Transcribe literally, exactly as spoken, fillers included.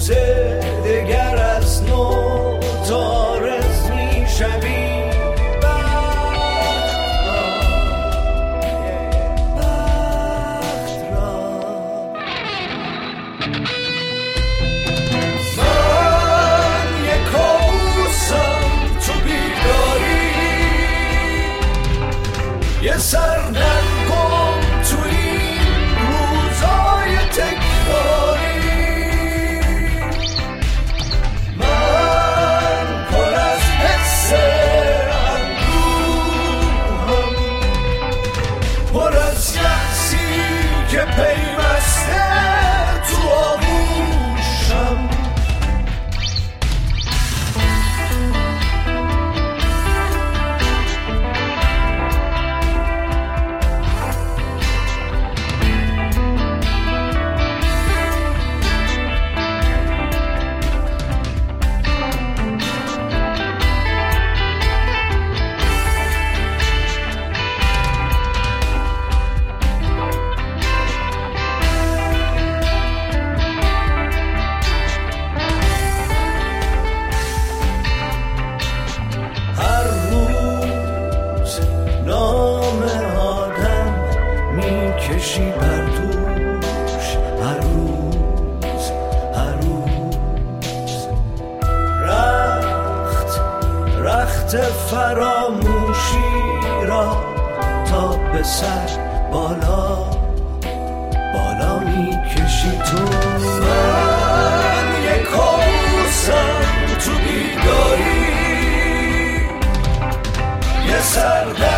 تازه دگر از نو تارز می شوی. یه سردن کن تو این روزای تکراری، من پر از حس اندوهم، پر از یأسی که پیوسته تو آغوشم. کشی بر دوش هر روز هر روز، رخت رخت فراموشی را تا به سر بالا بالا می کشی تو. من یک کابوسم تو بیداری، یه سردر